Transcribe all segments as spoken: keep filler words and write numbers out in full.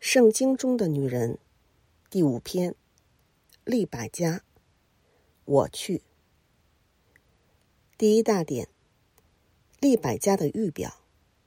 圣经中的女人，第五篇，利百加，我去。第一大点，利百加的预表。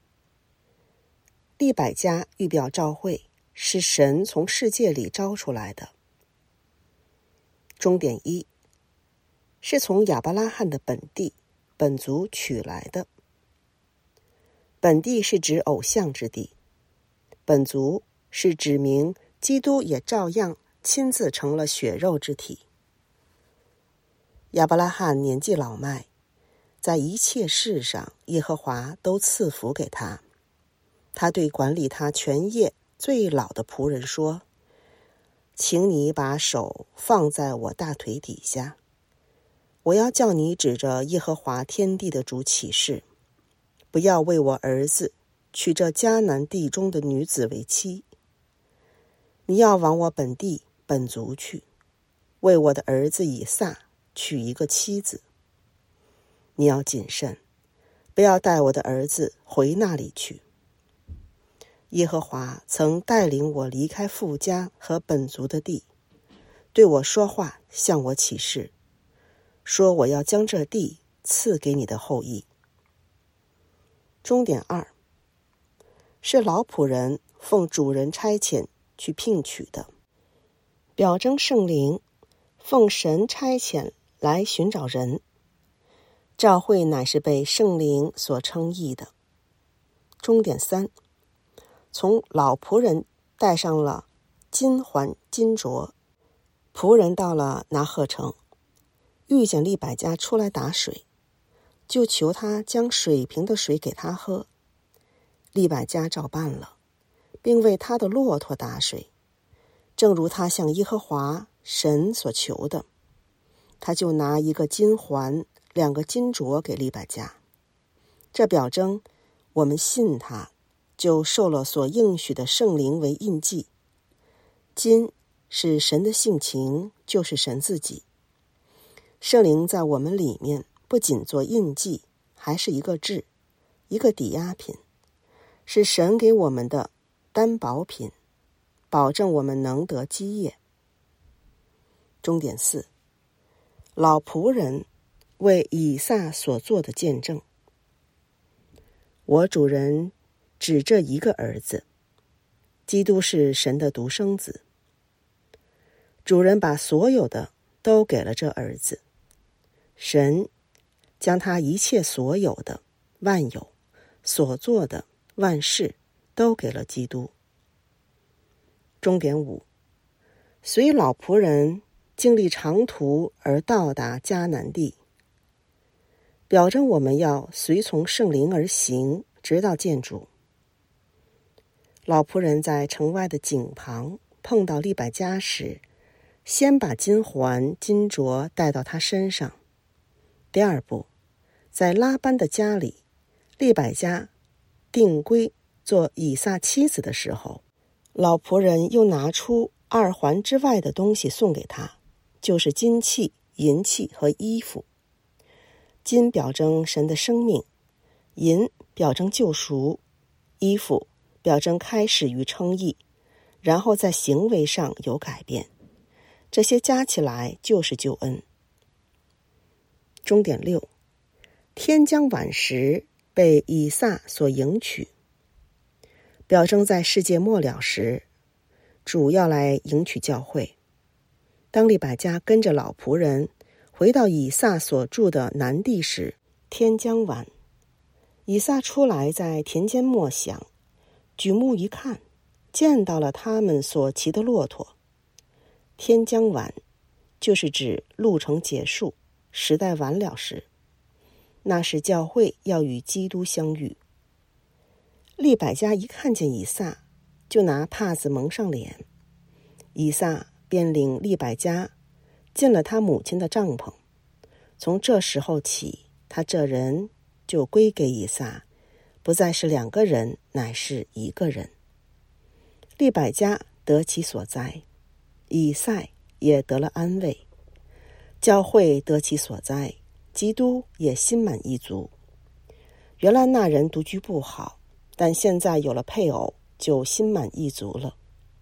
利百加预表召会，是神从世界里招出来的。终点一，是从亚伯拉罕的本地本族取来的。本地是指偶像之地，本族是指明基督也照样亲自成了血肉之体。亚伯拉罕年纪老迈，在一切事上耶和华都赐福给他。他对管理他全业最老的仆人说：请你把手放在我大腿底下，我要叫你指着耶和华天地的主起誓，不要为我儿子娶这迦南地中的女子为妻。你要往我本地本族去，为我的儿子以撒娶一个妻子。你要谨慎，不要带我的儿子回那里去。耶和华曾带领我离开父家和本族的地，对我说话，向我起誓，说我要将这地赐给你的后裔。终点二，是老仆人奉主人差遣去聘娶的，表征圣灵奉神差遣来寻找人。召会乃是被圣灵所称义的。终点三，从老仆人带上了金环金镯，仆人到了拿鹤城，遇见利百加出来打水，就求他将水瓶的水给他喝。利百加照办了，并为他的骆驼打水，正如他向耶和华神所求的。他就拿一个金环两个金镯给利百加，这表征我们信他，就受了所应许的圣灵为印记。金是神的性情，就是神自己。圣灵在我们里面不仅做印记，还是一个质，一个抵押品，是神给我们的担保品，保证我们能得基业。终点四，老仆人为以撒所做的见证。我主人只这一个儿子，基督是神的独生子。主人把所有的都给了这儿子，神将他一切所有的万有所做的万事都给了基督。终点五，随老仆人经历长途而到达迦南地，表征我们要随从圣灵而行，直到见主。老仆人在城外的井旁碰到利百加时，先把金环金镯带到他身上。第二步，在拉班的家里，利百加定规做以撒妻子的时候，老仆人又拿出二环之外的东西送给他，就是金器、银器和衣服。金表征神的生命，银表征救赎，衣服表征开始与称义，然后在行为上有改变，这些加起来就是救恩。终点六，天将晚时被以撒所迎娶，表征在世界末了时，主要来迎娶教会。当利百加跟着老仆人回到以撒所住的南地时，天将晚。以撒出来在田间默想，举目一看，见到了他们所骑的骆驼。天将晚就是指路程结束，时代晚了时，那时教会要与基督相遇。利百加一看见以撒，就拿帕子蒙上脸，以撒便领利百加进了他母亲的帐篷。从这时候起，他这人就归给以撒，不再是两个人，乃是一个人。利百加得其所哉，以撒也得了安慰，教会得其所哉，基督也心满意足。原来那人独居不好，但现在有了配偶，就心满意足了。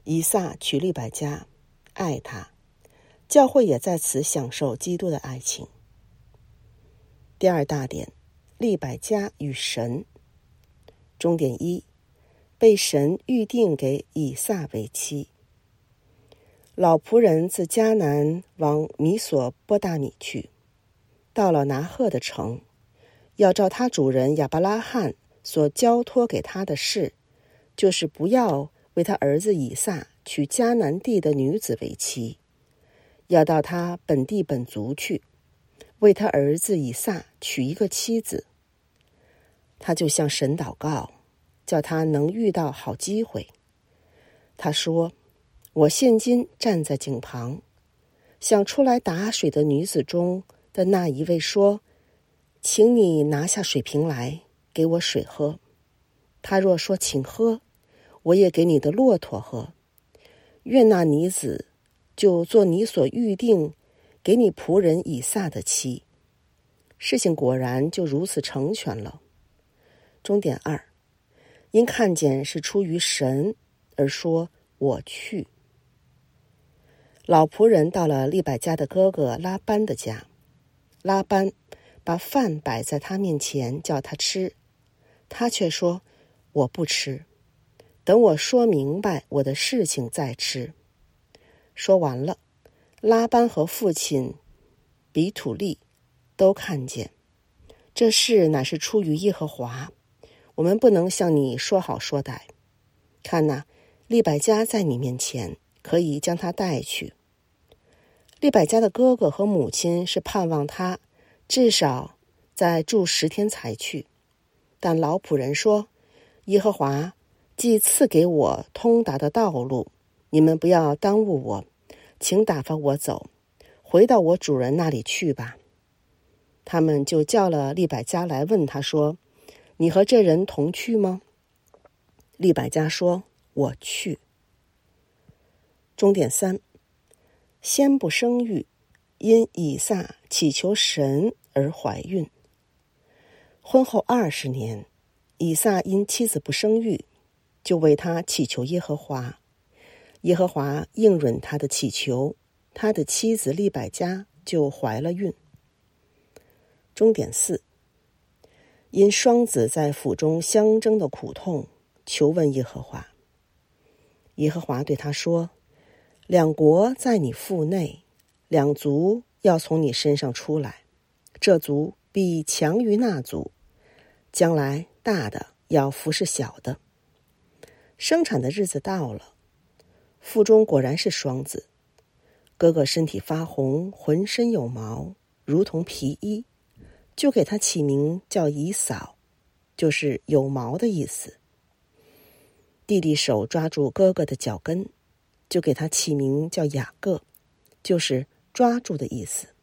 以撒娶利百加，爱她，教会也在此享受基督的爱情。第二大点，利百加与神。终点一，被神预定给以撒为妻。老仆人自迦南往米索波大米去，到了拿鹤的城，要照他主人亚伯拉罕所交托给他的事，就是不要为他儿子以撒娶迦南地的女子为妻，要到他本地本族去，为他儿子以撒娶一个妻子。他就向神祷告，叫他能遇到好机会。他说，我现今站在井旁，向出来打水的女子中的那一位说，请你拿下水瓶来，给我水喝。他若说请喝，我也给你的骆驼喝。愿那女子就做你所预定给你仆人以撒的妻。事情果然就如此成全了。终点二，因看见是出于神，而说我去。老仆人到了利百加的哥哥拉班的家，拉班把饭摆在他面前，叫他吃，他却说我不吃，等我说明白我的事情再吃。说完了，拉班和父亲比土利都看见，这事乃是出于耶和华，我们不能向你说好说歹。看哪，利百加在你面前，可以将他带去。利百加的哥哥和母亲是盼望他至少再住十天才去，但老仆人说，耶和华既赐给我通达的道路，你们不要耽误我，请打发我走，回到我主人那里去吧。他们就叫了利百加来，问他说，你和这人同去吗？利百加说，我去。终点三，先不生育，因以撒祈求神而怀孕。婚后二十年，以撒因妻子不生育，就为他祈求耶和华，耶和华应允他的祈求，他的妻子利百加就怀了孕。终点四，因双子在腹中相争的苦痛，求问耶和华。耶和华对他说，两国在你腹内，两族要从你身上出来，这族必强于那族，将来大的要服侍小的。生产的日子到了，腹中果然是双子，哥哥身体发红，浑身有毛，如同皮衣，就给他起名叫以扫，就是有毛的意思。弟弟手抓住哥哥的脚跟，就给他起名叫雅各，就是抓住的意思。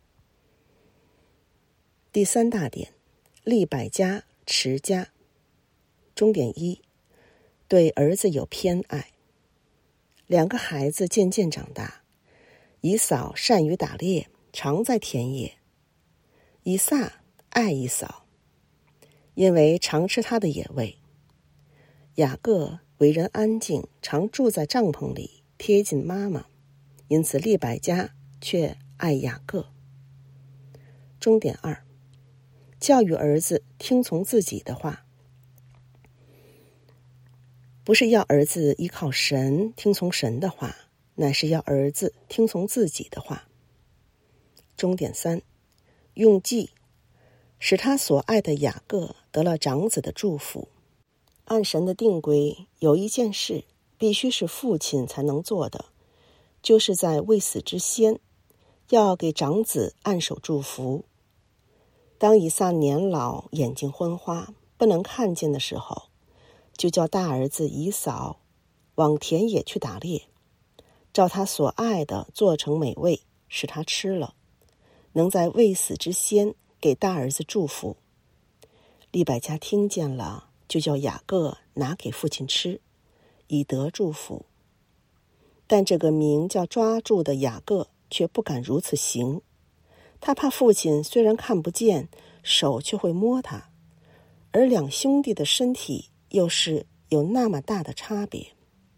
第三大点，利百加持家。终点一，对儿子有偏爱。两个孩子渐渐长大，以扫善于打猎，常在田野。以撒爱以扫，因为常吃他的野味。雅各为人安静，常住在帐篷里，贴近妈妈，因此利百加却爱雅各。终点二，教育儿子听从自己的话。不是要儿子依靠神，听从神的话，乃是要儿子听从自己的话。终点三，用计使他所爱的雅各得了长子的祝福。按神的定规，有一件事必须是父亲才能做的，就是在未死之先，要给长子按手祝福。当以撒年老，眼睛昏花，不能看见的时候，就叫大儿子以扫往田野去打猎，照他所爱的做成美味，使他吃了，能在未死之先给大儿子祝福。利百加听见了，就叫雅各拿给父亲吃，以得祝福。但这个名叫抓住的雅各却不敢如此行，他怕父亲虽然看不见，手却会摸他，而两兄弟的身体又是有那么大的差别，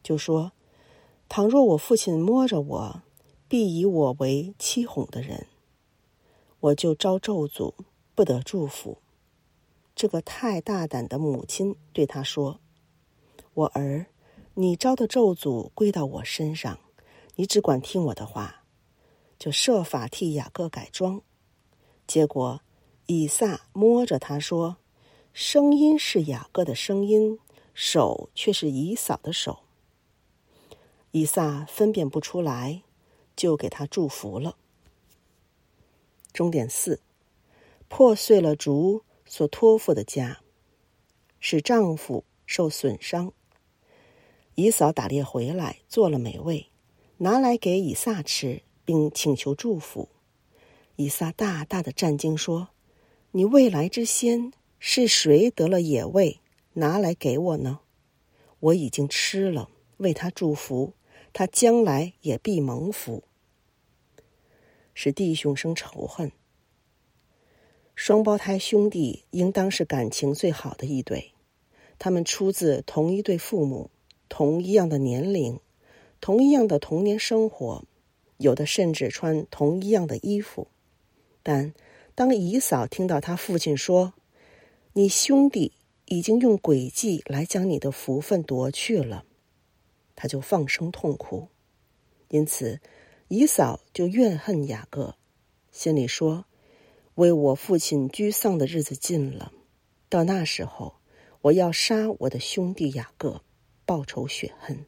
就说：倘若我父亲摸着我，必以我为欺哄的人，我就招咒诅，不得祝福。这个太大胆的母亲对他说：我儿，你招的咒诅归到我身上，你只管听我的话。就设法替雅各改装。结果以撒摸着他说，声音是雅各的声音，手却是以扫的手。以撒分辨不出来，就给他祝福了。终点四，破碎了主所托付的家，使丈夫受损伤。以扫打猎回来，做了美味，拿来给以撒吃，并请求祝福。以撒大大的战惊说：你未来之先，是谁得了野味，拿来给我呢？我已经吃了，为他祝福，他将来也必蒙福。使弟兄生仇恨。双胞胎兄弟应当是感情最好的一对，他们出自同一对父母，同一样的年龄，同一样的童年生活，有的甚至穿同一样的衣服。但当以扫听到他父亲说，你兄弟已经用诡计来将你的福分夺去了，他就放声痛哭。因此以扫就怨恨雅各，心里说，为我父亲居丧的日子近了，到那时候我要杀我的兄弟雅各，报仇雪恨。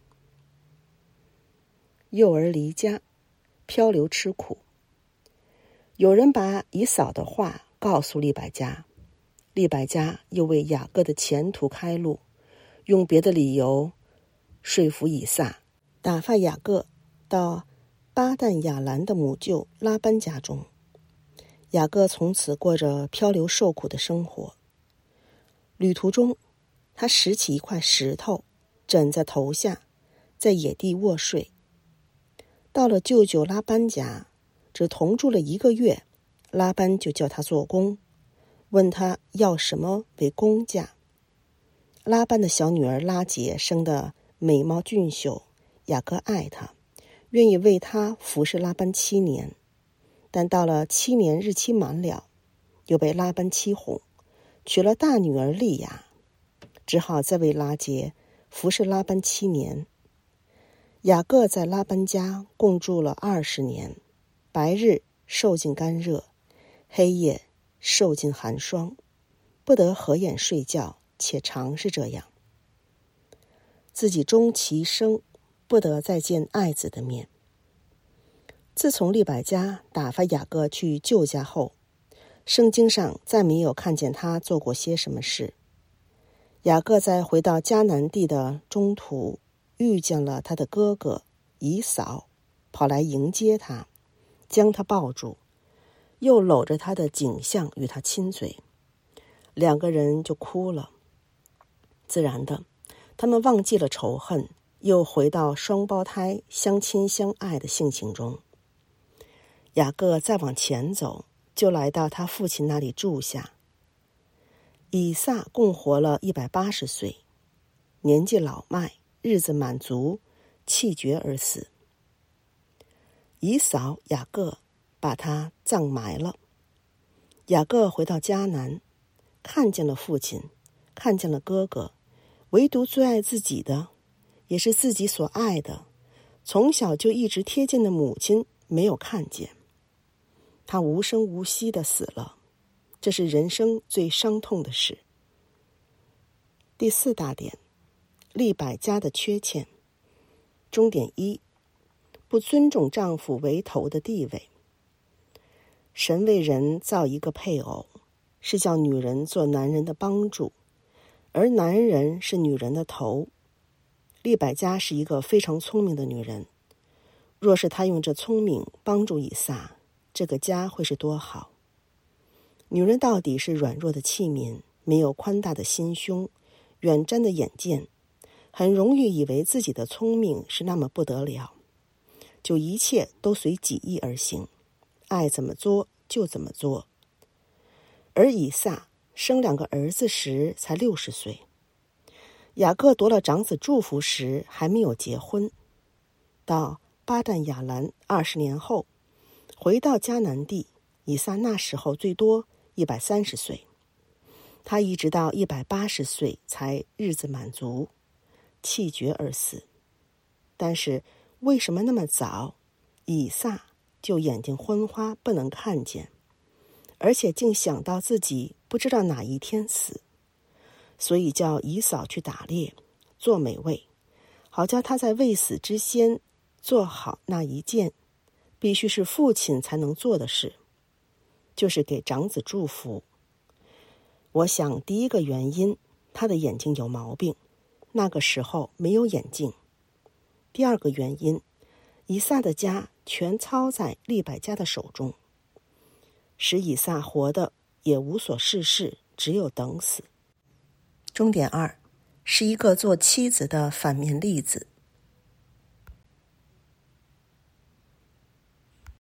幼儿离家，漂流吃苦。有人把以扫的话告诉利百加，利百加又为雅各的前途开路，用别的理由说服以撒，打发雅各到巴旦亚兰的母舅拉班家中。雅各从此过着漂流受苦的生活。旅途中，他拾起一块石头，枕在头下，在野地卧睡。到了舅舅拉班家，只同住了一个月，拉班就叫他做工，问他要什么为工价。拉班的小女儿拉结生得美貌俊秀，雅各爱她，愿意为她服侍拉班七年。但到了七年日期满了，又被拉班欺哄，娶了大女儿利亚，只好再为拉结服侍拉班七年。雅各在拉班家共住了二十年，白日受尽干热，黑夜受尽寒霜，不得合眼睡觉，且常是这样。自己终其生，不得再见爱子的面。自从利百加打发雅各去舅家后，圣经上再没有看见他做过些什么事。雅各在回到迦南地的中途，遇见了他的哥哥以扫，跑来迎接他，将他抱住，又搂着他的颈项与他亲嘴，两个人就哭了。自然的，他们忘记了仇恨，又回到双胞胎相亲相爱的性情中。雅各再往前走，就来到他父亲那里住下。以撒共活了一百八十岁，年纪老迈，日子满足，气绝而死。以扫、雅各把他葬埋了。雅各回到迦南，看见了父亲，看见了哥哥，唯独最爱自己的，也是自己所爱的，从小就一直贴近的母亲没有看见。他无声无息地死了，这是人生最伤痛的事。第四大点，利百加的缺欠。终点一，不尊重丈夫为头的地位。神为人造一个配偶，是叫女人做男人的帮助，而男人是女人的头。利百加是一个非常聪明的女人，若是她用这聪明帮助以撒，这个家会是多好。女人到底是软弱的器皿，没有宽大的心胸，远瞻的眼见，很容易以为自己的聪明是那么不得了，就一切都随己意而行，爱怎么做就怎么做。而以撒生两个儿子时才六十岁， 雅各夺了长子祝福时还没有结婚，到巴旦亚兰二十年后，回到迦南地，以撒那时候最多一百三十岁，他一直到一百八十岁才日子满足，气绝而死。但是为什么那么早，以撒就眼睛昏花不能看见，而且竟想到自己不知道哪一天死，所以叫以扫去打猎，做美味，好叫他在未死之先做好那一件必须是父亲才能做的事，就是给长子祝福。我想第一个原因，他的眼睛有毛病，那个时候没有眼镜。第二个原因，以撒的家全操在利百加的手中，使以撒活的也无所事事，只有等死。重点二是一个做妻子的反面例子。